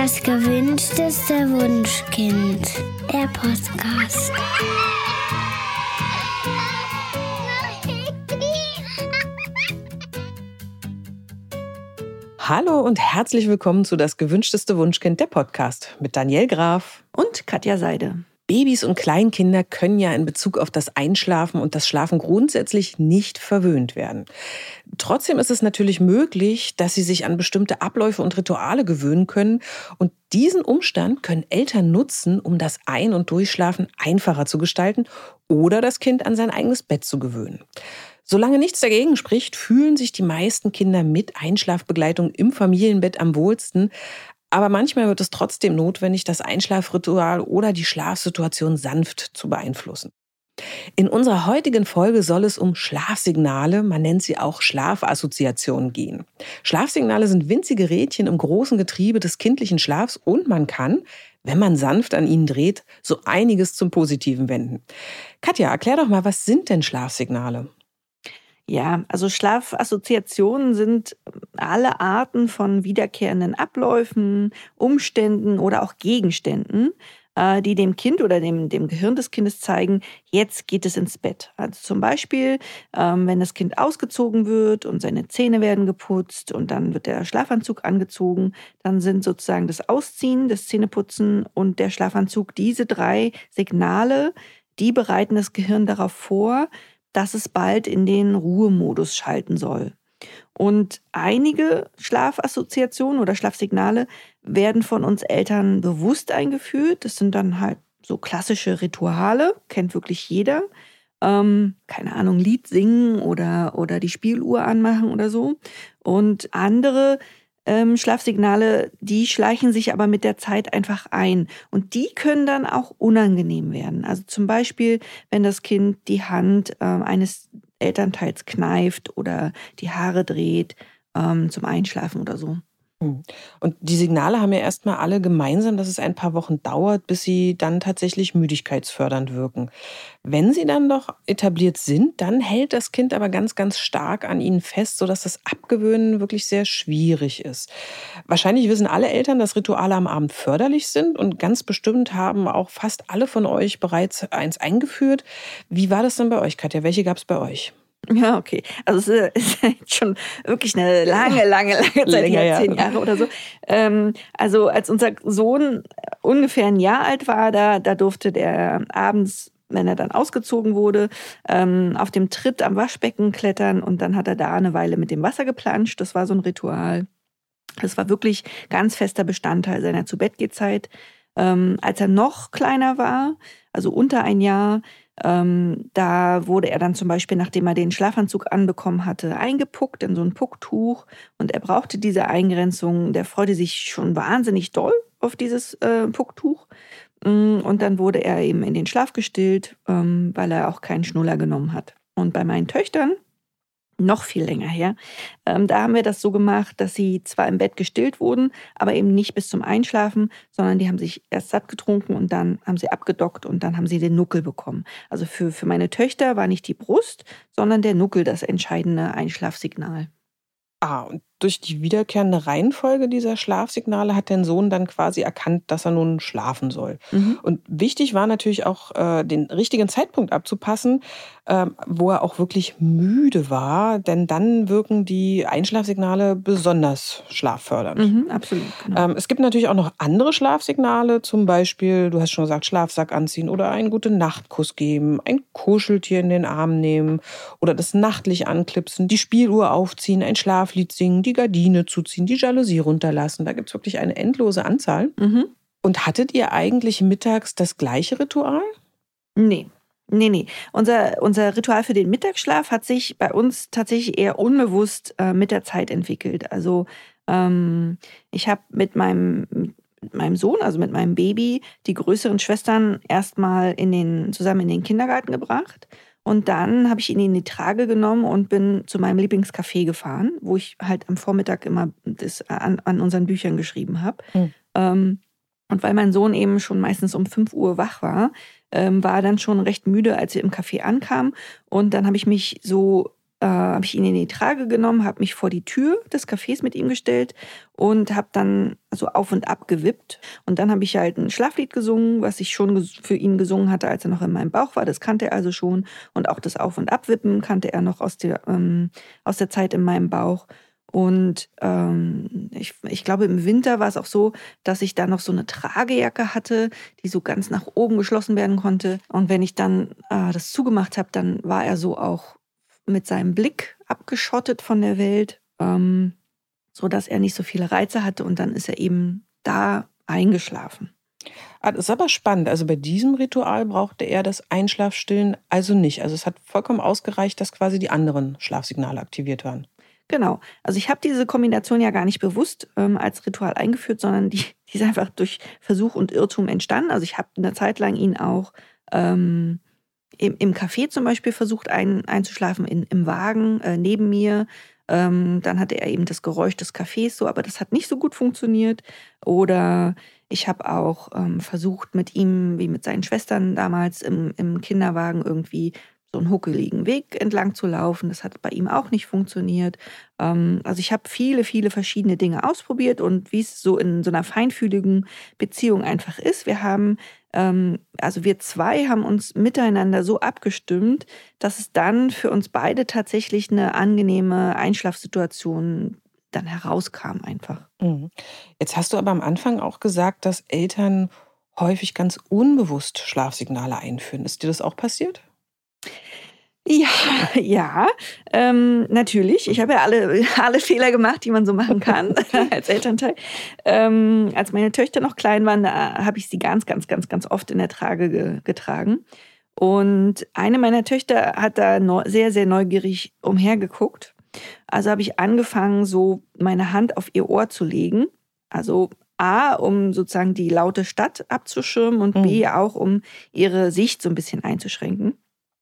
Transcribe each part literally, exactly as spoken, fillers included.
Das gewünschteste Wunschkind, der Podcast. Hallo und herzlich willkommen zu Das gewünschteste Wunschkind, der Podcast mit Danielle Graf und Katja Seide. Babys und Kleinkinder können ja in Bezug auf das Einschlafen und das Schlafen grundsätzlich nicht verwöhnt werden. Trotzdem ist es natürlich möglich, dass sie sich an bestimmte Abläufe und Rituale gewöhnen können. Und diesen Umstand können Eltern nutzen, um das Ein- und Durchschlafen einfacher zu gestalten oder das Kind an sein eigenes Bett zu gewöhnen. Solange nichts dagegen spricht, fühlen sich die meisten Kinder mit Einschlafbegleitung im Familienbett am wohlsten. Aber manchmal wird es trotzdem notwendig, das Einschlafritual oder die Schlafsituation sanft zu beeinflussen. In unserer heutigen Folge soll es um Schlafsignale, man nennt sie auch Schlafassoziationen, gehen. Schlafsignale sind winzige Rädchen im großen Getriebe des kindlichen Schlafs und man kann, wenn man sanft an ihnen dreht, so einiges zum Positiven wenden. Katja, erklär doch mal, was sind denn Schlafsignale? Ja, also Schlafassoziationen sind alle Arten von wiederkehrenden Abläufen, Umständen oder auch Gegenständen, äh, die dem Kind oder dem, dem Gehirn des Kindes zeigen, jetzt geht es ins Bett. Also zum Beispiel, ähm, wenn das Kind ausgezogen wird und seine Zähne werden geputzt und dann wird der Schlafanzug angezogen, dann sind sozusagen das Ausziehen, das Zähneputzen und der Schlafanzug, diese drei Signale, die bereiten das Gehirn darauf vor, dass es bald in den Ruhemodus schalten soll. Und einige Schlafassoziationen oder Schlafsignale werden von uns Eltern bewusst eingeführt. Das sind dann halt so klassische Rituale, kennt wirklich jeder. Ähm, keine Ahnung, Lied singen oder, oder die Spieluhr anmachen oder so. Und andere Ähm, Schlafsignale, die schleichen sich aber mit der Zeit einfach ein. Und die können dann auch unangenehm werden. Also zum Beispiel, wenn das Kind die Hand ähm, eines Elternteils kneift oder die Haare dreht ähm, zum Einschlafen oder so. Und die Signale haben ja erstmal alle gemeinsam, dass es ein paar Wochen dauert, bis sie dann tatsächlich müdigkeitsfördernd wirken. Wenn sie dann doch etabliert sind, dann hält das Kind aber ganz, ganz stark an ihnen fest, sodass das Abgewöhnen wirklich sehr schwierig ist. Wahrscheinlich wissen alle Eltern, dass Rituale am Abend förderlich sind und ganz bestimmt haben auch fast alle von euch bereits eins eingeführt. Wie war das denn bei euch, Katja? Welche gab es bei euch? Ja, okay. Also es ist jetzt schon wirklich eine lange, lange, lange Zeit, Länger, her, ja. zehn Jahre oder so. Ähm, also als unser Sohn ungefähr ein Jahr alt war, da, da durfte der abends, wenn er dann ausgezogen wurde, ähm, auf dem Tritt am Waschbecken klettern und dann hat er da eine Weile mit dem Wasser geplanscht. Das war so ein Ritual. Das war wirklich ganz fester Bestandteil seiner Zu-Bett-Geh-Zeit. Ähm, als er noch kleiner war, also unter ein Jahr, Ähm, da wurde er dann zum Beispiel, nachdem er den Schlafanzug anbekommen hatte, eingepuckt in so ein Pucktuch. Und er brauchte diese Eingrenzung. Der freute sich schon wahnsinnig doll auf dieses äh, Pucktuch. Und dann wurde er eben in den Schlaf gestillt, ähm, weil er auch keinen Schnuller genommen hat. Und bei meinen Töchtern, noch viel länger her, ähm, da haben wir das so gemacht, dass sie zwar im Bett gestillt wurden, aber eben nicht bis zum Einschlafen, sondern die haben sich erst satt getrunken und dann haben sie abgedockt und dann haben sie den Nuckel bekommen. Also für, für meine Töchter war nicht die Brust, sondern der Nuckel das entscheidende Einschlafsignal. Ah, und durch die wiederkehrende Reihenfolge dieser Schlafsignale hat dein Sohn dann quasi erkannt, dass er nun schlafen soll. Mhm. Und wichtig war natürlich auch, äh, den richtigen Zeitpunkt abzupassen, ähm, wo er auch wirklich müde war, denn dann wirken die Einschlafsignale besonders schlaffördernd. Mhm, absolut, genau. Ähm, es gibt natürlich auch noch andere Schlafsignale, zum Beispiel, du hast schon gesagt, Schlafsack anziehen oder einen Gute-Nacht-Kuss geben, ein Kuscheltier in den Arm nehmen oder das Nachtlicht anklipsen, die Spieluhr aufziehen, ein Schlaflied singen, die Gardine zuziehen, die Jalousie runterlassen. Da gibt es wirklich eine endlose Anzahl. Mhm. Und hattet ihr eigentlich mittags das gleiche Ritual? Nee. Nee, nee. Unser, unser Ritual für den Mittagsschlaf hat sich bei uns tatsächlich eher unbewusst äh, mit der Zeit entwickelt. Also ähm, ich habe mit meinem, mit meinem Sohn, also mit meinem Baby, die größeren Schwestern erstmal in den, zusammen in den Kindergarten gebracht. Und dann habe ich ihn in die Trage genommen und bin zu meinem Lieblingscafé gefahren, wo ich halt am Vormittag immer das an, an unseren Büchern geschrieben habe. Mhm. Ähm, und weil mein Sohn eben schon meistens um fünf Uhr wach war, ähm, war er dann schon recht müde, als wir im Café ankamen. Und dann habe ich mich so äh, habe ich ihn in die Trage genommen, habe mich vor die Tür des Cafés mit ihm gestellt und habe dann so auf und ab gewippt. Und dann habe ich halt ein Schlaflied gesungen, was ich schon ges- für ihn gesungen hatte, als er noch in meinem Bauch war. Das kannte er also schon. Und auch das Auf- und Abwippen kannte er noch aus der, ähm, aus der Zeit in meinem Bauch. Und ähm, ich, ich glaube, im Winter war es auch so, dass ich da noch so eine Tragejacke hatte, die so ganz nach oben geschlossen werden konnte. Und wenn ich dann äh, das zugemacht habe, dann war er so auch mit seinem Blick abgeschottet von der Welt, ähm, sodass er nicht so viele Reize hatte. Und dann ist er eben da eingeschlafen. Ah, das ist aber spannend. Also bei diesem Ritual brauchte er das Einschlafstillen also nicht. Also es hat vollkommen ausgereicht, dass quasi die anderen Schlafsignale aktiviert waren. Genau. Also ich habe diese Kombination ja gar nicht bewusst ähm, als Ritual eingeführt, sondern die, die ist einfach durch Versuch und Irrtum entstanden. Also ich habe eine Zeit lang ihn auch ähm, im, im Café zum Beispiel versucht ein, einzuschlafen, in, im Wagen äh, neben mir. Ähm, dann hatte er eben das Geräusch des Cafés so, aber das hat nicht so gut funktioniert. Oder ich habe auch ähm, versucht, mit ihm, wie mit seinen Schwestern damals im, im Kinderwagen irgendwie so einen huckeligen Weg entlang zu laufen. Das hat bei ihm auch nicht funktioniert. Ähm, also ich habe viele, viele verschiedene Dinge ausprobiert und wie es so in so einer feinfühligen Beziehung einfach ist. Wir haben, ähm, also wir zwei haben uns miteinander so abgestimmt, dass es dann für uns beide tatsächlich eine angenehme Einschlafsituation dann herauskam einfach. Mhm. Jetzt hast du aber am Anfang auch gesagt, dass Eltern häufig ganz unbewusst Schlafsignale einführen. Ist dir das auch passiert? Ja, ja, ähm, natürlich. Ich habe ja alle, alle Fehler gemacht, die man so machen kann als Elternteil. Ähm, als meine Töchter noch klein waren, da habe ich sie ganz, ganz, ganz, ganz oft in der Trage ge getragen. Und eine meiner Töchter hat da neu, sehr, sehr neugierig umhergeguckt. Also habe ich angefangen, so meine Hand auf ihr Ohr zu legen. Also A, um sozusagen die laute Stadt abzuschirmen und B, auch um ihre Sicht so ein bisschen einzuschränken.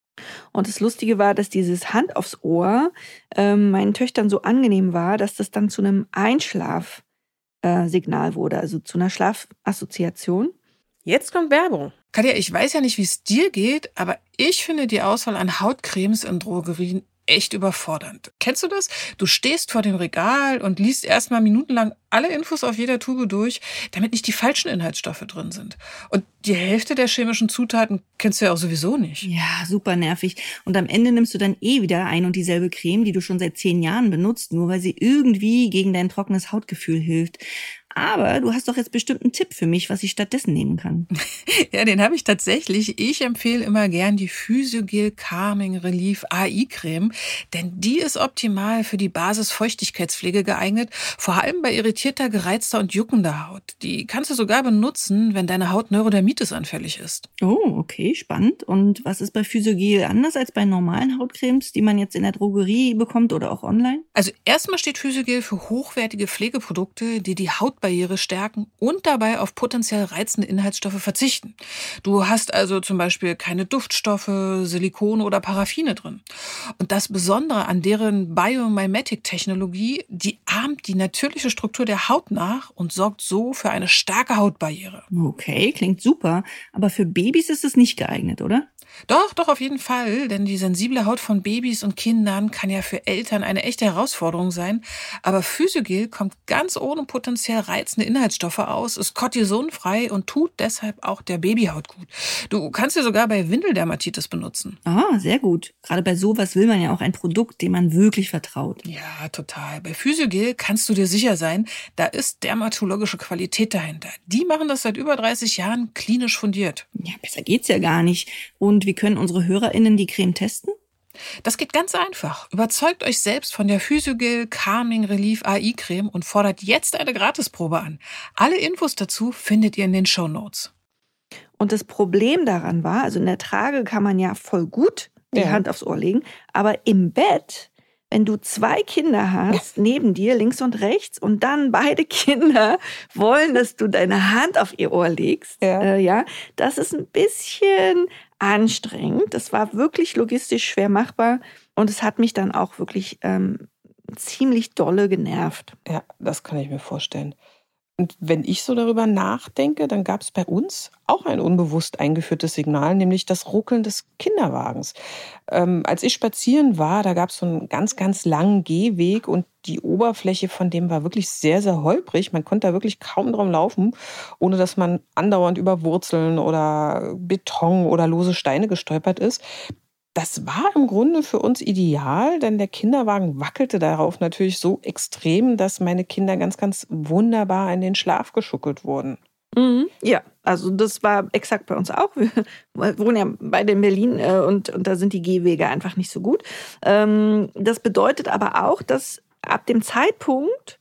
Und das Lustige war, dass dieses Hand aufs Ohr ähm, meinen Töchtern so angenehm war, dass das dann zu einem Einschlafsignal äh, Signal wurde, also zu einer Schlafassoziation. Jetzt kommt Werbung. Katja, ich weiß ja nicht, wie es dir geht, aber ich finde die Auswahl an Hautcremes in Drogerien echt überfordernd. Kennst du das? Du stehst vor dem Regal und liest erstmal minutenlang alle Infos auf jeder Tube durch, damit nicht die falschen Inhaltsstoffe drin sind. Und die Hälfte der chemischen Zutaten kennst du ja auch sowieso nicht. Ja, super nervig. Und am Ende nimmst du dann eh wieder ein und dieselbe Creme, die du schon seit zehn Jahren benutzt, nur weil sie irgendwie gegen dein trockenes Hautgefühl hilft. Aber du hast doch jetzt bestimmt einen Tipp für mich, was ich stattdessen nehmen kann. Ja, den habe ich tatsächlich. Ich empfehle immer gern die Physiogel Calming Relief A I-Creme, denn die ist optimal für die Basis-Feuchtigkeitspflege geeignet, vor allem bei irritierter, gereizter und juckender Haut. Die kannst du sogar benutzen, wenn deine Haut Neurodermitis anfällig ist. Oh, okay, spannend. Und was ist bei Physiogel anders als bei normalen Hautcremes, die man jetzt in der Drogerie bekommt oder auch online? Also erstmal steht Physiogel für hochwertige Pflegeprodukte, die die Hautbarriere stärken und dabei auf potenziell reizende Inhaltsstoffe verzichten. Du hast also zum Beispiel keine Duftstoffe, Silikone oder Paraffine drin. Und das Besondere an deren Biomimetic-Technologie, die ahmt die natürliche Struktur der Haut nach und sorgt so für eine starke Hautbarriere. Okay, klingt super. Aber für Babys ist es nicht geeignet, oder? Doch, doch, auf jeden Fall, denn die sensible Haut von Babys und Kindern kann ja für Eltern eine echte Herausforderung sein. Aber Physiogel kommt ganz ohne potenziell reizende Inhaltsstoffe aus, ist kortisonfrei und tut deshalb auch der Babyhaut gut. Du kannst sie sogar bei Windeldermatitis benutzen. Ah, sehr gut. Gerade bei sowas will man ja auch ein Produkt, dem man wirklich vertraut. Ja, total. Bei Physiogel kannst du dir sicher sein, da ist dermatologische Qualität dahinter. Die machen das seit über dreißig Jahren klinisch fundiert. Ja, besser geht's ja gar nicht. Und wie können unsere HörerInnen die Creme testen? Das geht ganz einfach. Überzeugt euch selbst von der Physiogel Calming Relief A I-Creme und fordert jetzt eine Gratisprobe an. Alle Infos dazu findet ihr in den Shownotes. Und das Problem daran war, also in der Trage kann man ja voll gut die Ja. Hand aufs Ohr legen, aber im Bett, wenn du zwei Kinder hast, neben dir, links und rechts, und dann beide Kinder wollen, dass du deine Hand auf ihr Ohr legst, Ja. äh, ja, das ist ein bisschen anstrengend. Das war wirklich logistisch schwer machbar und es hat mich dann auch wirklich ähm, ziemlich dolle genervt. Ja, das kann ich mir vorstellen. Und wenn ich so darüber nachdenke, dann gab es bei uns auch ein unbewusst eingeführtes Signal, nämlich das Ruckeln des Kinderwagens. Ähm, als ich spazieren war, da gab es so einen ganz, ganz langen Gehweg und die Oberfläche von dem war wirklich sehr, sehr holprig. Man konnte da wirklich kaum drum laufen, ohne dass man andauernd über Wurzeln oder Beton oder lose Steine gestolpert ist. Das war im Grunde für uns ideal, denn der Kinderwagen wackelte darauf natürlich so extrem, dass meine Kinder ganz, ganz wunderbar in den Schlaf geschuckelt wurden. Mhm. Ja, also das war exakt bei uns auch. Wir wohnen ja beide in Berlin äh, und, und da sind die Gehwege einfach nicht so gut. Ähm, das bedeutet aber auch, dass ab dem Zeitpunkt,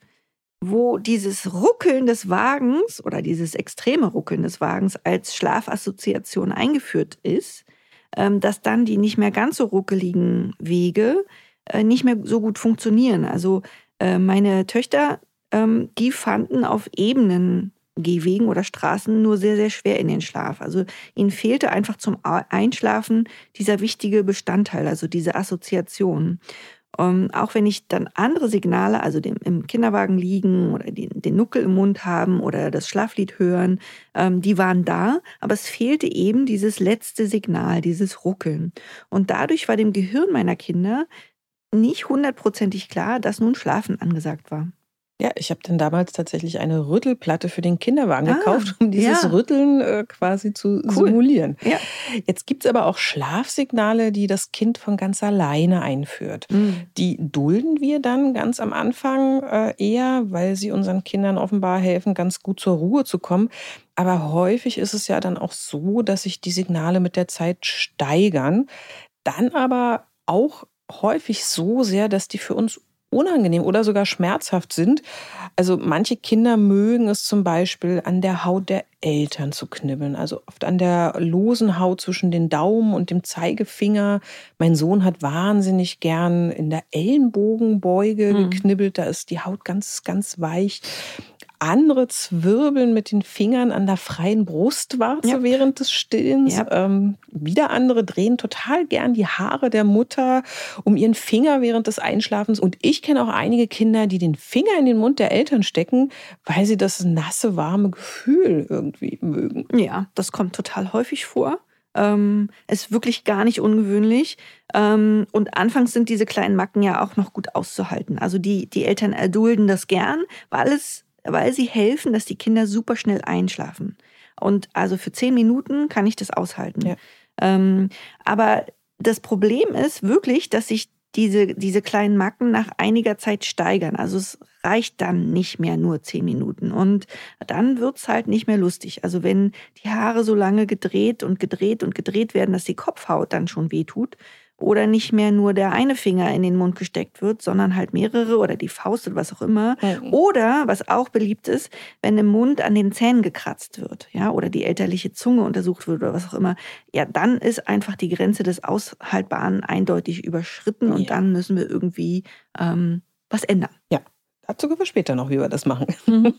wo dieses Ruckeln des Wagens oder dieses extreme Ruckeln des Wagens als Schlafassoziation eingeführt ist, ähm, dass dann die nicht mehr ganz so ruckeligen Wege äh, nicht mehr so gut funktionieren. Also äh, meine Töchter, ähm, die fanden auf ebenen Gehwegen oder Straßen nur sehr, sehr schwer in den Schlaf. Also ihnen fehlte einfach zum Einschlafen dieser wichtige Bestandteil, also diese Assoziation. Um, auch wenn ich dann andere Signale, also dem, im Kinderwagen liegen oder den, den Nuckel im Mund haben oder das Schlaflied hören, ähm, die waren da, aber es fehlte eben dieses letzte Signal, dieses Ruckeln. Und dadurch war dem Gehirn meiner Kinder nicht hundertprozentig klar, dass nun Schlafen angesagt war. Ja, ich habe dann damals tatsächlich eine Rüttelplatte für den Kinderwagen Ah, gekauft, um dieses ja. Rütteln äh, quasi zu Cool. simulieren. Ja. Jetzt gibt es aber auch Schlafsignale, die das Kind von ganz alleine einführt. Mhm. Die dulden wir dann ganz am Anfang äh, eher, weil sie unseren Kindern offenbar helfen, ganz gut zur Ruhe zu kommen. Aber häufig ist es ja dann auch so, dass sich die Signale mit der Zeit steigern. Dann aber auch häufig so sehr, dass die für uns unangenehm oder sogar schmerzhaft sind. Also manche Kinder mögen es zum Beispiel, an der Haut der Eltern zu knibbeln, also oft an der losen Haut zwischen den Daumen und dem Zeigefinger. Mein Sohn hat wahnsinnig gern in der Ellenbogenbeuge Mhm. geknibbelt, da ist die Haut ganz, ganz weich. Andere zwirbeln mit den Fingern an der freien Brustwarze Ja. während des Stillens. Ja. Ähm, wieder andere drehen total gern die Haare der Mutter um ihren Finger während des Einschlafens. Und ich kenne auch einige Kinder, die den Finger in den Mund der Eltern stecken, weil sie das nasse, warme Gefühl irgendwie mögen. Ja, das kommt total häufig vor. Ähm, ist wirklich gar nicht ungewöhnlich. Ähm, und anfangs sind diese kleinen Macken ja auch noch gut auszuhalten. Also die, die Eltern erdulden das gern, weil es, weil sie helfen, dass die Kinder super schnell einschlafen. Und also für zehn Minuten kann ich das aushalten. Ja. Ähm, aber das Problem ist wirklich, dass sich diese, diese kleinen Macken nach einiger Zeit steigern. Also es reicht dann nicht mehr nur zehn Minuten. Und dann wird's halt nicht mehr lustig. Also wenn die Haare so lange gedreht und gedreht und gedreht werden, dass die Kopfhaut dann schon wehtut, oder nicht mehr nur der eine Finger in den Mund gesteckt wird, sondern halt mehrere oder die Faust oder was auch immer. Mhm. Oder, was auch beliebt ist, wenn im Mund an den Zähnen gekratzt wird, ja, oder die elterliche Zunge untersucht wird oder was auch immer, ja, dann ist einfach die Grenze des Aushaltbaren eindeutig überschritten und Ja. dann müssen wir irgendwie ähm, was ändern. Ja, dazu kommen wir später noch, wie wir das machen. Mhm.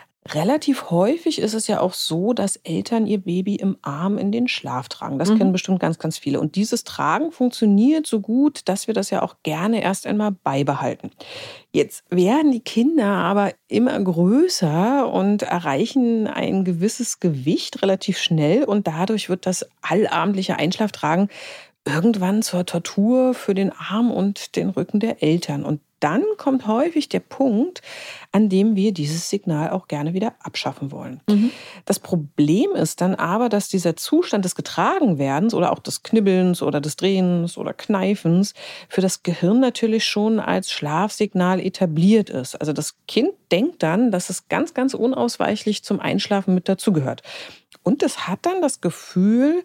Relativ häufig ist es ja auch so, dass Eltern ihr Baby im Arm in den Schlaf tragen. Das Mhm. kennen bestimmt ganz, ganz viele. Und dieses Tragen funktioniert so gut, dass wir das ja auch gerne erst einmal beibehalten. Jetzt werden die Kinder aber immer größer und erreichen ein gewisses Gewicht relativ schnell. Und dadurch wird das allabendliche Einschlaftragen irgendwann zur Tortur für den Arm und den Rücken der Eltern. Und dann kommt häufig der Punkt, an dem wir dieses Signal auch gerne wieder abschaffen wollen. Mhm. Das Problem ist dann aber, dass dieser Zustand des Getragenwerdens oder auch des Knibbelns oder des Drehens oder Kneifens für das Gehirn natürlich schon als Schlafsignal etabliert ist. Also das Kind denkt dann, dass es ganz, ganz unausweichlich zum Einschlafen mit dazugehört. Und es hat dann das Gefühl,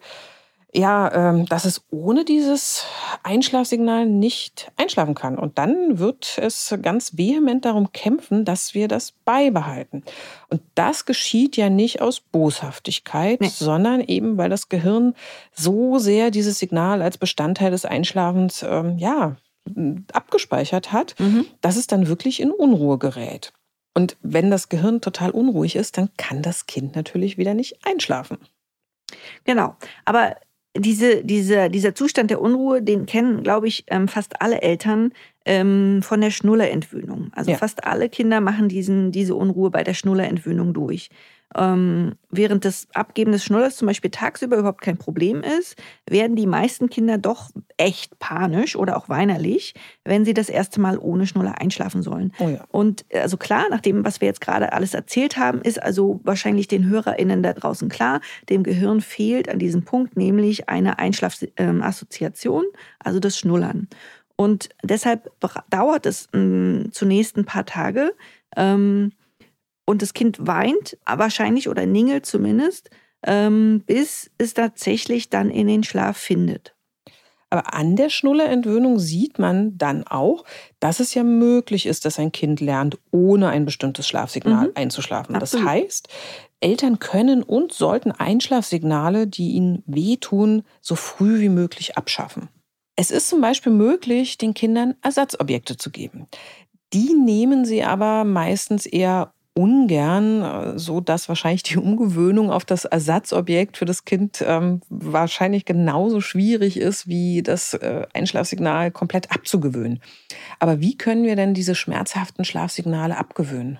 ja, ähm, dass es ohne dieses Einschlafsignal nicht einschlafen kann. Und dann wird es ganz vehement darum kämpfen, dass wir das beibehalten. Und das geschieht ja nicht aus Boshaftigkeit, Nee. sondern eben, weil das Gehirn so sehr dieses Signal als Bestandteil des Einschlafens ähm, ja, abgespeichert hat, Mhm. dass es dann wirklich in Unruhe gerät. Und wenn das Gehirn total unruhig ist, dann kann das Kind natürlich wieder nicht einschlafen. Genau. Aber diese, diese, dieser Zustand der Unruhe, den kennen, glaube ich, ähm, fast alle Eltern, ähm, von der Schnullerentwöhnung. Also Ja. fast alle Kinder machen diesen, diese Unruhe bei der Schnullerentwöhnung durch. Ähm, während das Abgeben des Schnullers zum Beispiel tagsüber überhaupt kein Problem ist, werden die meisten Kinder doch echt panisch oder auch weinerlich, wenn sie das erste Mal ohne Schnuller einschlafen sollen. Oh ja. Und also klar, nach dem, was wir jetzt gerade alles erzählt haben, ist also wahrscheinlich den HörerInnen da draußen klar, dem Gehirn fehlt an diesem Punkt nämlich eine Einschlafassoziation, also das Schnullern. Und deshalb dauert es ähm, zunächst ein paar Tage, ähm, und das Kind weint wahrscheinlich oder ningelt zumindest, ähm, bis es tatsächlich dann in den Schlaf findet. Aber an der Schnullerentwöhnung sieht man dann auch, dass es ja möglich ist, dass ein Kind lernt, ohne ein bestimmtes Schlafsignal Mhm. einzuschlafen. Absolut. Das heißt, Eltern können und sollten Einschlafsignale, die ihnen wehtun, so früh wie möglich abschaffen. Es ist zum Beispiel möglich, den Kindern Ersatzobjekte zu geben. Die nehmen sie aber meistens eher ungern, so dass wahrscheinlich die Umgewöhnung auf das Ersatzobjekt für das Kind ähm, wahrscheinlich genauso schwierig ist, wie das äh, Einschlafsignal komplett abzugewöhnen. Aber wie können wir denn diese schmerzhaften Schlafsignale abgewöhnen?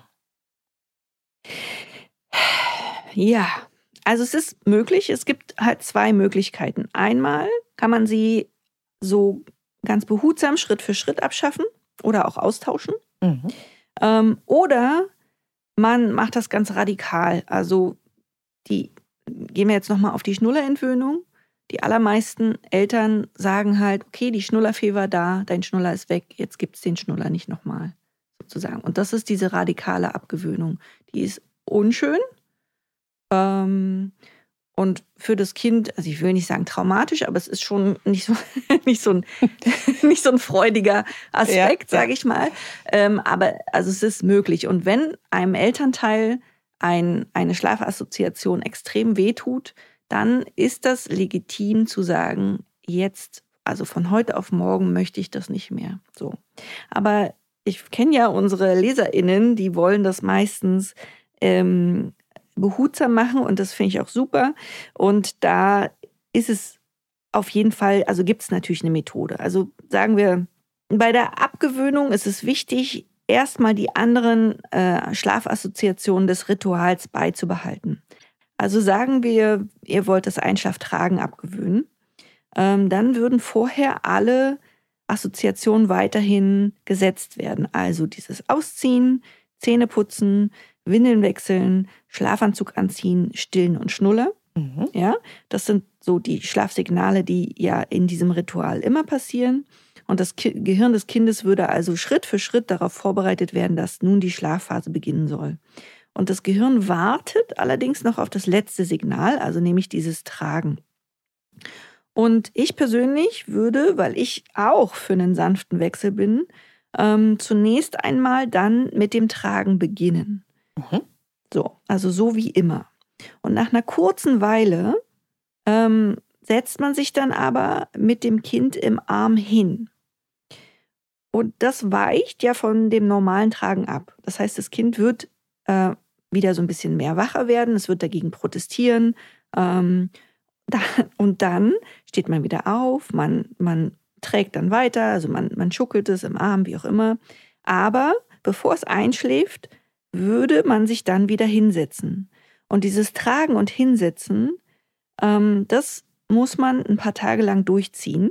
Ja, also es ist möglich. Es gibt halt zwei Möglichkeiten. Einmal kann man sie so ganz behutsam Schritt für Schritt abschaffen oder auch austauschen. Mhm. Ähm, oder man macht das ganz radikal. Also die gehen wir jetzt nochmal auf die Schnullerentwöhnung. Die allermeisten Eltern sagen halt, okay, die Schnullerfee war da, dein Schnuller ist weg, jetzt gibt es den Schnuller nicht nochmal, sozusagen. Und das ist diese radikale Abgewöhnung. Die ist unschön ähm, und für das Kind, also ich will nicht sagen traumatisch, aber es ist schon nicht so, nicht so, ein, nicht so ein freudiger Aspekt, Ja, ja. sage ich mal. Ähm, aber also es ist möglich. Und wenn einem Elternteil ein, eine Schlafassoziation extrem wehtut, dann ist das legitim zu sagen, jetzt, also von heute auf morgen möchte ich das nicht mehr. So. Aber ich kenne ja unsere LeserInnen, die wollen das meistens ähm, behutsam machen und das finde ich auch super. Und da ist es auf jeden Fall, also gibt es natürlich eine Methode. Also sagen wir, bei der Abgewöhnung ist es wichtig, erstmal die anderen äh, Schlafassoziationen des Rituals beizubehalten. Also sagen wir, ihr wollt das Einschlaftragen abgewöhnen, ähm, dann würden vorher alle Assoziationen weiterhin gesetzt werden. Also dieses Ausziehen, Zähneputzen, Windeln wechseln, Schlafanzug anziehen, stillen und Schnuller. Mhm. Ja, das sind so die Schlafsignale, die ja in diesem Ritual immer passieren. Und das Ki- Gehirn des Kindes würde also Schritt für Schritt darauf vorbereitet werden, dass nun die Schlafphase beginnen soll. Und das Gehirn wartet allerdings noch auf das letzte Signal, also nämlich dieses Tragen. Und ich persönlich würde, weil ich auch für einen sanften Wechsel bin, ähm, zunächst einmal dann mit dem Tragen beginnen. Mhm. So, also so wie immer. Und nach einer kurzen Weile ähm, setzt man sich dann aber mit dem Kind im Arm hin. Und das weicht ja von dem normalen Tragen ab. Das heißt, das Kind wird äh, wieder so ein bisschen mehr wacher werden, es wird dagegen protestieren. Ähm, da, und dann steht man wieder auf, man, man trägt dann weiter, also man, man schuckelt es im Arm, wie auch immer. Aber bevor es einschläft, würde man sich dann wieder hinsetzen. Und dieses Tragen und Hinsetzen, ähm, das muss man ein paar Tage lang durchziehen.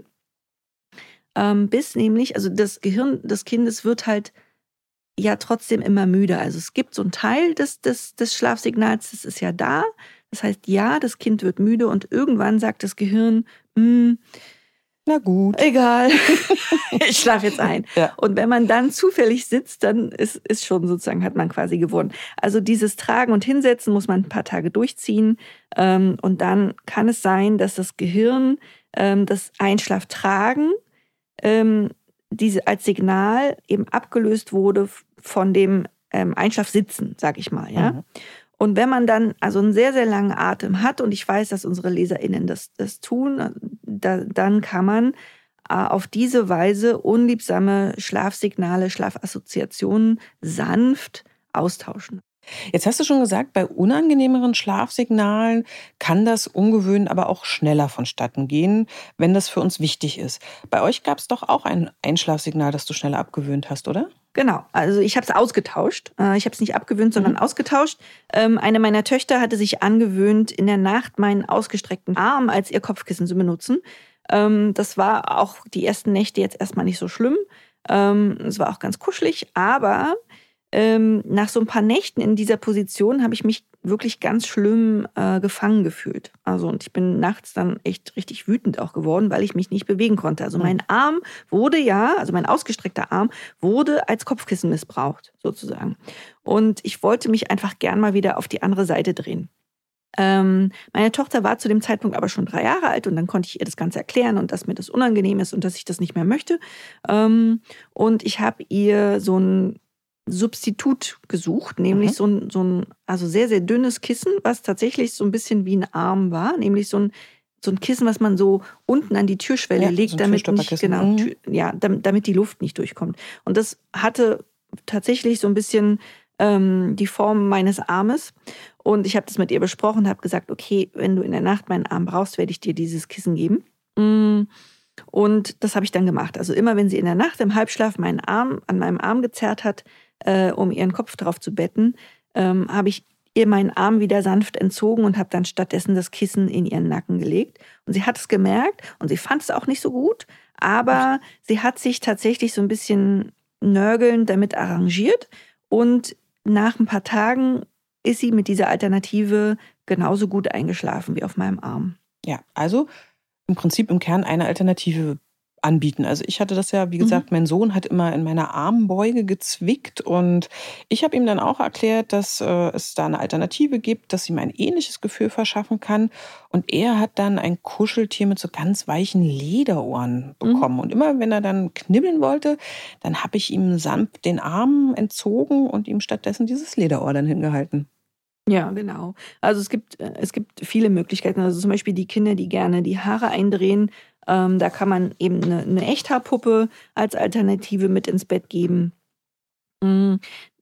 Ähm, bis nämlich, also das Gehirn des Kindes wird halt ja trotzdem immer müder. Also es gibt so einen Teil des, des, des Schlafsignals, das ist ja da. Das heißt, ja, das Kind wird müde und irgendwann sagt das Gehirn, "Hm, Na gut. egal, ich schlafe jetzt ein." Ja. Und wenn man dann zufällig sitzt, dann ist, ist schon sozusagen, hat man quasi gewonnen. Also dieses Tragen und Hinsetzen muss man ein paar Tage durchziehen. Ähm, und dann kann es sein, dass das Gehirn ähm, das Einschlaftragen ähm, diese als Signal eben abgelöst wurde von dem ähm, Einschlafsitzen, sag ich mal. Ja? Mhm. Und wenn man dann also einen sehr, sehr langen Atem hat, und ich weiß, dass unsere LeserInnen das, das tun, da, dann kann man äh, auf diese Weise unliebsame Schlafsignale, Schlafassoziationen sanft austauschen. Jetzt hast du schon gesagt, bei unangenehmeren Schlafsignalen kann das Umgewöhnen aber auch schneller vonstatten gehen, wenn das für uns wichtig ist. Bei euch gab es doch auch ein Einschlafsignal, das du schneller abgewöhnt hast, oder? Genau, also ich habe es ausgetauscht. Äh, Ich habe es nicht abgewöhnt, sondern Mhm. ausgetauscht. Ähm, Eine meiner Töchter hatte sich angewöhnt, in der Nacht meinen ausgestreckten Arm als ihr Kopfkissen zu benutzen. Ähm, Das war auch die ersten Nächte jetzt erstmal nicht so schlimm. Ähm, Es war auch ganz kuschelig, aber ähm, nach so ein paar Nächten in dieser Position habe ich mich wirklich ganz schlimm äh, gefangen gefühlt. Also und ich bin nachts dann echt richtig wütend auch geworden, weil ich mich nicht bewegen konnte. Also Mhm. mein Arm wurde ja, also mein ausgestreckter Arm wurde als Kopfkissen missbraucht, sozusagen. Und ich wollte mich einfach gern mal wieder auf die andere Seite drehen. Ähm, meine Tochter war zu dem Zeitpunkt aber schon drei Jahre alt und dann konnte ich ihr das Ganze erklären und dass mir das unangenehm ist und dass ich das nicht mehr möchte. Ähm, und ich habe ihr so ein Substitut gesucht, nämlich Mhm. so ein, so ein also sehr, sehr dünnes Kissen, was tatsächlich so ein bisschen wie ein Arm war, nämlich so ein, so ein Kissen, was man so unten an die Türschwelle Ja, so legt, ein damit nicht, Türstopperkissen. genau, Mhm. Tür, ja, damit, damit die Luft nicht durchkommt. Und das hatte tatsächlich so ein bisschen ähm, die Form meines Armes. Und ich habe das mit ihr besprochen, habe gesagt, okay, wenn du in der Nacht meinen Arm brauchst, werde ich dir dieses Kissen geben. Mm, Und das habe ich dann gemacht. Also immer, wenn sie in der Nacht im Halbschlaf meinen Arm an meinem Arm gezerrt hat, äh, um ihren Kopf drauf zu betten, ähm, habe ich ihr meinen Arm wieder sanft entzogen und habe dann stattdessen das Kissen in ihren Nacken gelegt. Und sie hat es gemerkt und sie fand es auch nicht so gut, aber sie hat sich tatsächlich so ein bisschen nörgelnd damit arrangiert. Und nach ein paar Tagen ist sie mit dieser Alternative genauso gut eingeschlafen wie auf meinem Arm. Ja, also im Prinzip im Kern eine Alternative anbieten. Also ich hatte das ja, wie Mhm. gesagt, mein Sohn hat immer in meiner Armbeuge gezwickt und ich habe ihm dann auch erklärt, dass äh, es da eine Alternative gibt, dass ihm ein ähnliches Gefühl verschaffen kann. Und er hat dann ein Kuscheltier mit so ganz weichen Lederohren Mhm. bekommen. Und immer wenn er dann knibbeln wollte, dann habe ich ihm sanft den Arm entzogen und ihm stattdessen dieses Lederohr dann hingehalten. Ja, genau. Also es gibt, äh, es gibt viele Möglichkeiten. Also zum Beispiel die Kinder, die gerne die Haare eindrehen. Ähm, da kann man eben eine, eine Echthaarpuppe als Alternative mit ins Bett geben. Mm,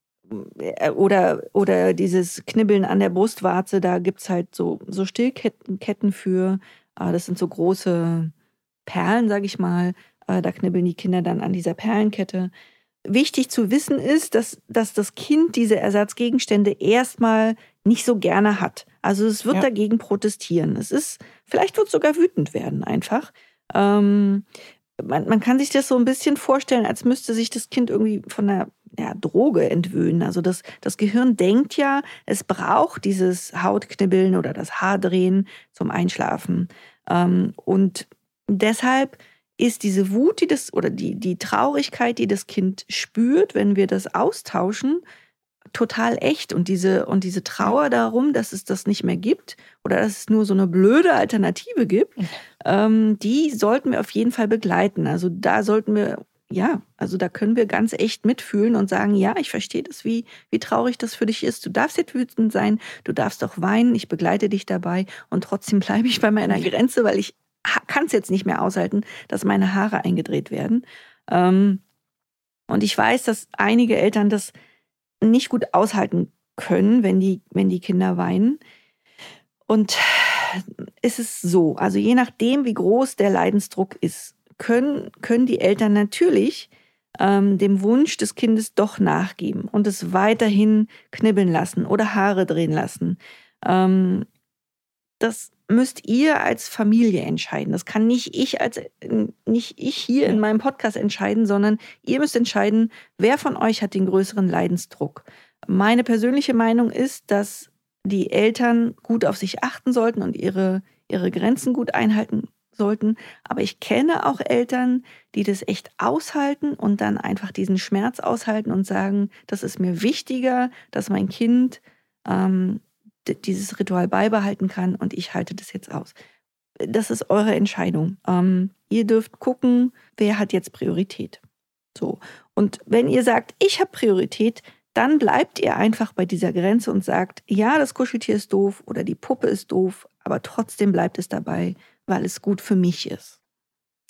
äh, Oder, oder dieses Knibbeln an der Brustwarze, da gibt es halt so, so Stillketten Ketten für. Äh, das sind so große Perlen, sage ich mal. Äh, da knibbeln die Kinder dann an dieser Perlenkette. Wichtig zu wissen ist, dass, dass das Kind diese Ersatzgegenstände erstmal nicht so gerne hat. Also es wird Ja. dagegen protestieren. Es ist, vielleicht wird es sogar wütend werden einfach. Ähm, man, man kann sich das so ein bisschen vorstellen, als müsste sich das Kind irgendwie von einer ja, Droge entwöhnen. Also das, das Gehirn denkt ja, es braucht dieses Hautknibbeln oder das Haardrehen zum Einschlafen. Ähm, und deshalb ist diese Wut, die das oder die, die Traurigkeit, die das Kind spürt, wenn wir das austauschen, total echt. Und diese, und diese Trauer darum, dass es das nicht mehr gibt oder dass es nur so eine blöde Alternative gibt, ähm, die sollten wir auf jeden Fall begleiten. Also da sollten wir, ja, also da können wir ganz echt mitfühlen und sagen, ja, ich verstehe das, wie, wie traurig das für dich ist. Du darfst jetzt wütend sein, du darfst auch weinen, ich begleite dich dabei und trotzdem bleibe ich bei meiner Grenze, weil ich kann es jetzt nicht mehr aushalten, dass meine Haare eingedreht werden. Ähm, und ich weiß, dass einige Eltern das nicht gut aushalten können, wenn die, wenn die Kinder weinen. Und es ist so, also je nachdem, wie groß der Leidensdruck ist, können, können die Eltern natürlich ähm, dem Wunsch des Kindes doch nachgeben und es weiterhin knibbeln lassen oder Haare drehen lassen. Ähm, das müsst ihr als Familie entscheiden. Das kann nicht ich als nicht ich hier in meinem Podcast entscheiden, sondern ihr müsst entscheiden, wer von euch hat den größeren Leidensdruck. Meine persönliche Meinung ist, dass die Eltern gut auf sich achten sollten und ihre, ihre Grenzen gut einhalten sollten. Aber ich kenne auch Eltern, die das echt aushalten und dann einfach diesen Schmerz aushalten und sagen, das ist mir wichtiger, dass mein Kind ähm, dieses Ritual beibehalten kann und ich halte das jetzt aus. Das ist eure Entscheidung. Ähm, ihr dürft gucken, wer hat jetzt Priorität. So. Und wenn ihr sagt, ich habe Priorität, dann bleibt ihr einfach bei dieser Grenze und sagt, ja, das Kuscheltier ist doof oder die Puppe ist doof, aber trotzdem bleibt es dabei, weil es gut für mich ist.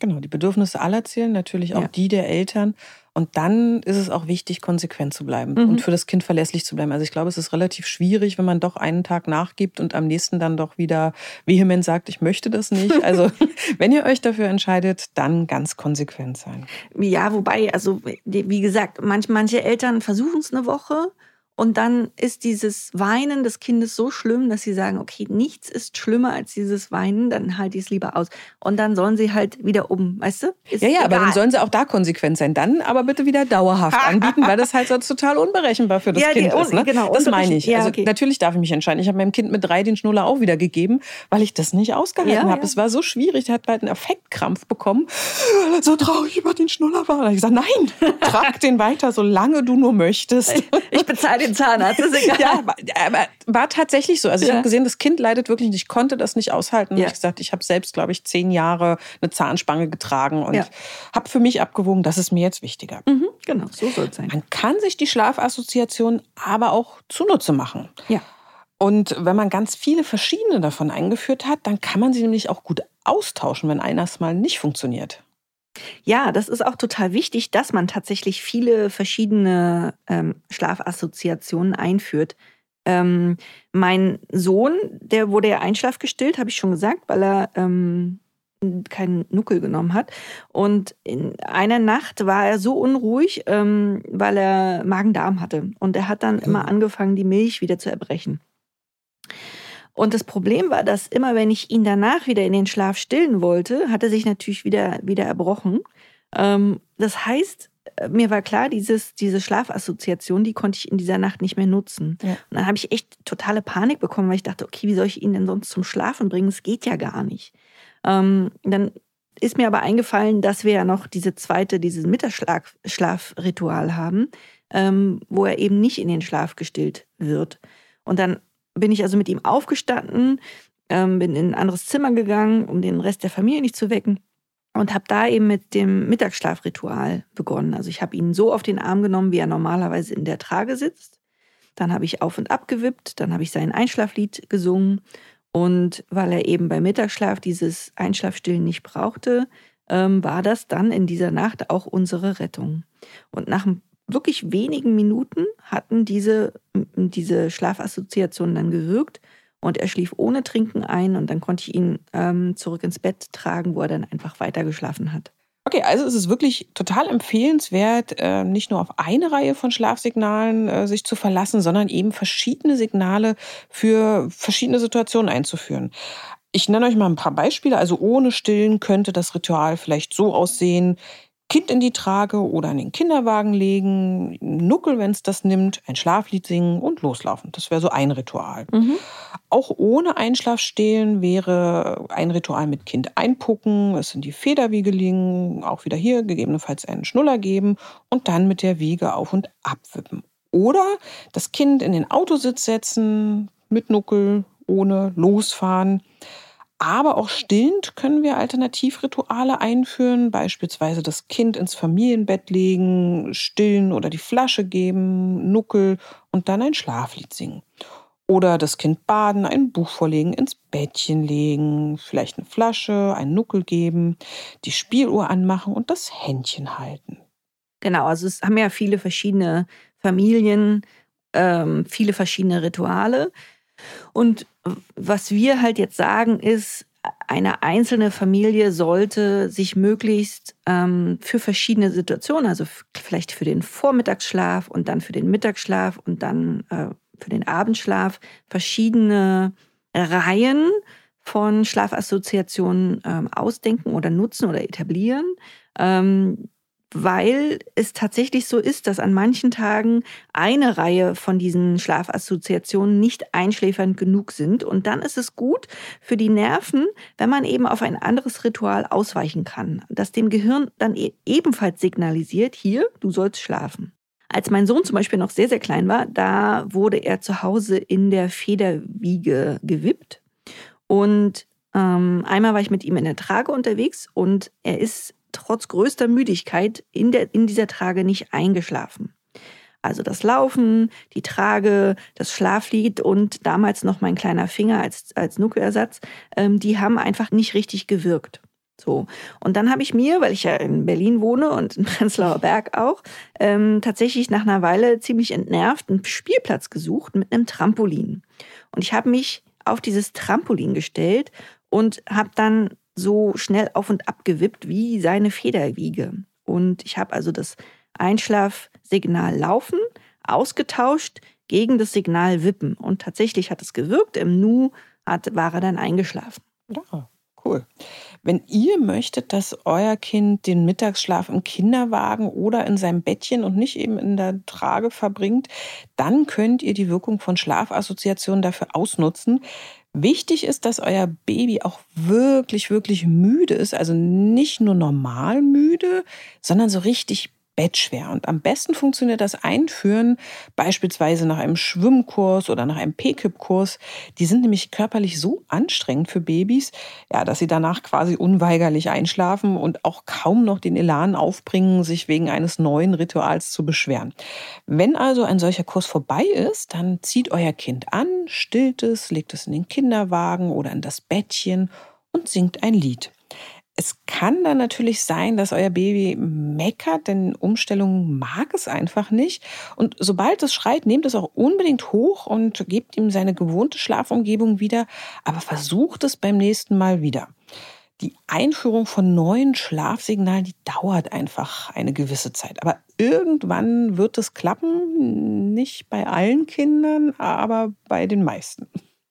Genau, die Bedürfnisse aller zählen, natürlich auch Ja. die der Eltern. Und dann ist es auch wichtig, konsequent zu bleiben Mhm. und für das Kind verlässlich zu bleiben. Also ich glaube, es ist relativ schwierig, wenn man doch einen Tag nachgibt und am nächsten dann doch wieder vehement sagt, ich möchte das nicht. Also wenn ihr euch dafür entscheidet, dann ganz konsequent sein. Ja, wobei, also wie gesagt, manch, manche Eltern versuchen es eine Woche und dann ist dieses Weinen des Kindes so schlimm, dass sie sagen, okay, nichts ist schlimmer als dieses Weinen, dann halte ich es lieber aus. Und dann sollen sie halt wieder um, weißt du? Ist Ja, ja, aber egal. dann sollen sie auch da konsequent sein. Dann aber bitte wieder dauerhaft anbieten, weil das halt sonst total unberechenbar für das Ja, die Kind un- ist. Ne? genau, Das meine ich. unberechen- ja, Also okay. natürlich darf ich mich entscheiden. Ich habe meinem Kind mit drei den Schnuller auch wieder gegeben, weil ich das nicht ausgehalten Ja, habe. ja. Es war so schwierig. Der hat bald einen Affektkrampf bekommen, weil er so traurig über den Schnuller war. Da habe ich gesagt, nein, trag den weiter, solange du nur möchtest. Ich bezahle den Zahnarzt, ist egal. Ja, aber, aber war tatsächlich so. Also ich Ja. habe gesehen, das Kind leidet wirklich nicht. Ich konnte das nicht aushalten. Und Ja. ich gesagt, ich habe selbst, glaube ich, zehn Jahre eine Zahnspange getragen und Ja. habe für mich abgewogen, das ist mir jetzt wichtiger. Mhm, genau, so soll es sein. Man kann sich die Schlafassoziation aber auch zunutze machen. Ja. Und wenn man ganz viele verschiedene davon eingeführt hat, dann kann man sie nämlich auch gut austauschen, wenn eines mal nicht funktioniert. Ja, das ist auch total wichtig, dass man tatsächlich viele verschiedene ähm, Schlafassoziationen einführt. Ähm, mein Sohn, der wurde ja einschlafgestillt, habe ich schon gesagt, weil er ähm, keinen Nuckel genommen hat. Und in einer Nacht war er so unruhig, ähm, weil er Magen-Darm hatte. Und er hat dann immer angefangen, die Milch wieder zu erbrechen. Und das Problem war, dass immer, wenn ich ihn danach wieder in den Schlaf stillen wollte, hat er sich natürlich wieder, wieder erbrochen. Ähm, das heißt, mir war klar, dieses, diese Schlafassoziation, die konnte ich in dieser Nacht nicht mehr nutzen. Ja. Und dann habe ich echt totale Panik bekommen, weil ich dachte, okay, wie soll ich ihn denn sonst zum Schlafen bringen? Es geht ja gar nicht. Ähm, dann ist mir aber eingefallen, dass wir ja noch diese zweite, dieses Mittagsschlafritual haben, ähm, wo er eben nicht in den Schlaf gestillt wird. Und dann bin ich also mit ihm aufgestanden, ähm, bin in ein anderes Zimmer gegangen, um den Rest der Familie nicht zu wecken und habe da eben mit dem Mittagsschlafritual begonnen. Also ich habe ihn so auf den Arm genommen, wie er normalerweise in der Trage sitzt. Dann habe ich auf und ab gewippt, dann habe ich sein Einschlaflied gesungen und weil er eben beim Mittagsschlaf dieses Einschlafstillen nicht brauchte, ähm, war das dann in dieser Nacht auch unsere Rettung. Und nach ein wirklich wenigen Minuten hatten diese, diese Schlafassoziationen dann gewirkt und er schlief ohne Trinken ein und dann konnte ich ihn ähm, zurück ins Bett tragen, wo er dann einfach weiter geschlafen hat. Okay, also es ist wirklich total empfehlenswert, äh, nicht nur auf eine Reihe von Schlafsignalen äh, sich zu verlassen, sondern eben verschiedene Signale für verschiedene Situationen einzuführen. Ich nenne euch mal ein paar Beispiele. Also ohne Stillen könnte das Ritual vielleicht so aussehen: Kind in die Trage oder in den Kinderwagen legen, Nuckel, wenn es das nimmt, ein Schlaflied singen und loslaufen. Das wäre so ein Ritual. Mhm. Auch ohne Einschlafstillen wäre ein Ritual mit Kind einpucken, es in die Federwiege legen, auch wieder hier gegebenenfalls einen Schnuller geben und dann mit der Wiege auf- und abwippen. Oder das Kind in den Autositz setzen, mit Nuckel, ohne, losfahren. Aber auch stillend können wir Alternativrituale einführen, beispielsweise das Kind ins Familienbett legen, stillen oder die Flasche geben, Nuckel und dann ein Schlaflied singen. Oder das Kind baden, ein Buch vorlegen, ins Bettchen legen, vielleicht eine Flasche, einen Nuckel geben, die Spieluhr anmachen und das Händchen halten. Genau, also es haben ja viele verschiedene Familien, ähm, viele verschiedene Rituale. Und was wir halt jetzt sagen ist, eine einzelne Familie sollte sich möglichst ähm, für verschiedene Situationen, also f- vielleicht für den Vormittagsschlaf und dann für den Mittagsschlaf und dann äh, für den Abendschlaf verschiedene Reihen von Schlafassoziationen ähm, ausdenken oder nutzen oder etablieren. Ähm, weil es tatsächlich so ist, dass an manchen Tagen eine Reihe von diesen Schlafassoziationen nicht einschläfernd genug sind. Und dann ist es gut für die Nerven, wenn man eben auf ein anderes Ritual ausweichen kann, das dem Gehirn dann e- ebenfalls signalisiert, hier, du sollst schlafen. Als mein Sohn zum Beispiel noch sehr, sehr klein war, da wurde er zu Hause in der Federwiege gewippt. Und ähm, einmal war ich mit ihm in der Trage unterwegs und er ist trotz größter Müdigkeit in, der, in dieser Trage nicht eingeschlafen. Also das Laufen, die Trage, das Schlaflied und damals noch mein kleiner Finger als, als Nuckelersatz, ähm, die haben einfach nicht richtig gewirkt. So. Und dann habe ich mir, weil ich ja in Berlin wohne und in Prenzlauer Berg auch, ähm, tatsächlich nach einer Weile ziemlich entnervt einen Spielplatz gesucht mit einem Trampolin. Und ich habe mich auf dieses Trampolin gestellt und habe dann so schnell auf und ab gewippt wie seine Federwiege. Und ich habe also das Einschlafsignal laufen ausgetauscht gegen das Signal wippen. Und tatsächlich hat es gewirkt. Im Nu hat, war er dann eingeschlafen. Ja, cool. Wenn ihr möchtet, dass euer Kind den Mittagsschlaf im Kinderwagen oder in seinem Bettchen und nicht eben in der Trage verbringt, dann könnt ihr die Wirkung von Schlafassoziationen dafür ausnutzen. Wichtig ist, dass euer Baby auch wirklich, wirklich müde ist. Also nicht nur normal müde, sondern so richtig bettschwer. Und am besten funktioniert das Einführen beispielsweise nach einem Schwimmkurs oder nach einem P K I P-Kurs. Die sind nämlich körperlich so anstrengend für Babys, ja, dass sie danach quasi unweigerlich einschlafen und auch kaum noch den Elan aufbringen, sich wegen eines neuen Rituals zu beschweren. Wenn also ein solcher Kurs vorbei ist, dann zieht euer Kind an, stillt es, legt es in den Kinderwagen oder in das Bettchen und singt ein Lied. Es kann dann natürlich sein, dass euer Baby meckert, denn Umstellung mag es einfach nicht. Und sobald es schreit, nehmt es auch unbedingt hoch und gebt ihm seine gewohnte Schlafumgebung wieder, aber versucht es beim nächsten Mal wieder. Die Einführung von neuen Schlafsignalen, die dauert einfach eine gewisse Zeit. Aber irgendwann wird es klappen, nicht bei allen Kindern, aber bei den meisten.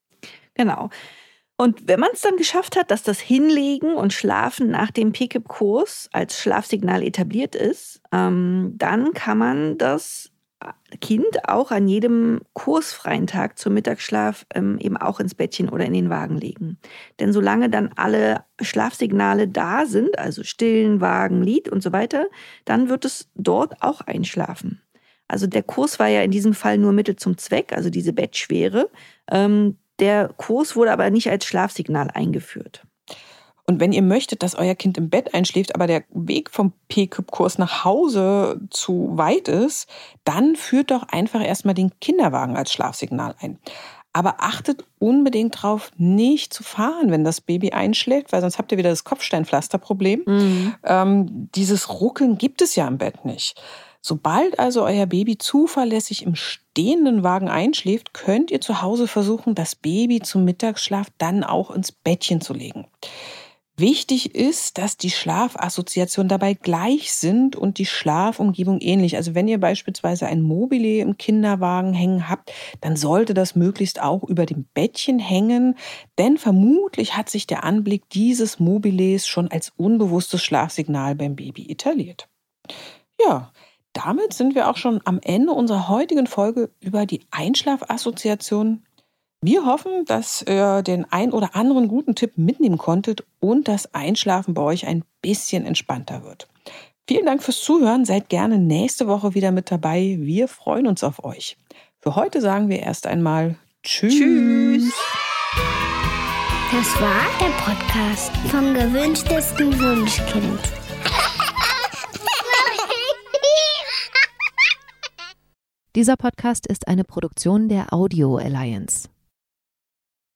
Genau. Und wenn man es dann geschafft hat, dass das Hinlegen und Schlafen nach dem P K I P-Kurs als Schlafsignal etabliert ist, ähm, dann kann man das Kind auch an jedem kursfreien Tag zum Mittagsschlaf ähm, eben auch ins Bettchen oder in den Wagen legen. Denn solange dann alle Schlafsignale da sind, also Stillen, Wagen, Lied und so weiter, dann wird es dort auch einschlafen. Also der Kurs war ja in diesem Fall nur Mittel zum Zweck, also diese Bettschwere. Ähm, Der Kurs wurde aber nicht als Schlafsignal eingeführt. Und wenn ihr möchtet, dass euer Kind im Bett einschläft, aber der Weg vom P K I P-Kurs nach Hause zu weit ist, dann führt doch einfach erstmal den Kinderwagen als Schlafsignal ein. Aber achtet unbedingt darauf, nicht zu fahren, wenn das Baby einschläft, weil sonst habt ihr wieder das Kopfsteinpflasterproblem. Mhm. Ähm, dieses Ruckeln gibt es ja im Bett nicht. Sobald also euer Baby zuverlässig im stehenden Wagen einschläft, könnt ihr zu Hause versuchen, das Baby zum Mittagsschlaf dann auch ins Bettchen zu legen. Wichtig ist, dass die Schlafassoziationen dabei gleich sind und die Schlafumgebung ähnlich. Also wenn ihr beispielsweise ein Mobile im Kinderwagen hängen habt, dann sollte das möglichst auch über dem Bettchen hängen, denn vermutlich hat sich der Anblick dieses Mobiles schon als unbewusstes Schlafsignal beim Baby etabliert. Ja, damit sind wir auch schon am Ende unserer heutigen Folge über die Einschlafassoziation. Wir hoffen, dass ihr den ein oder anderen guten Tipp mitnehmen konntet und das Einschlafen bei euch ein bisschen entspannter wird. Vielen Dank fürs Zuhören. Seid gerne nächste Woche wieder mit dabei. Wir freuen uns auf euch. Für heute sagen wir erst einmal Tschüss. Tschüss. Das war der Podcast vom gewünschtesten Wunschkind. Dieser Podcast ist eine Produktion der Audio Alliance.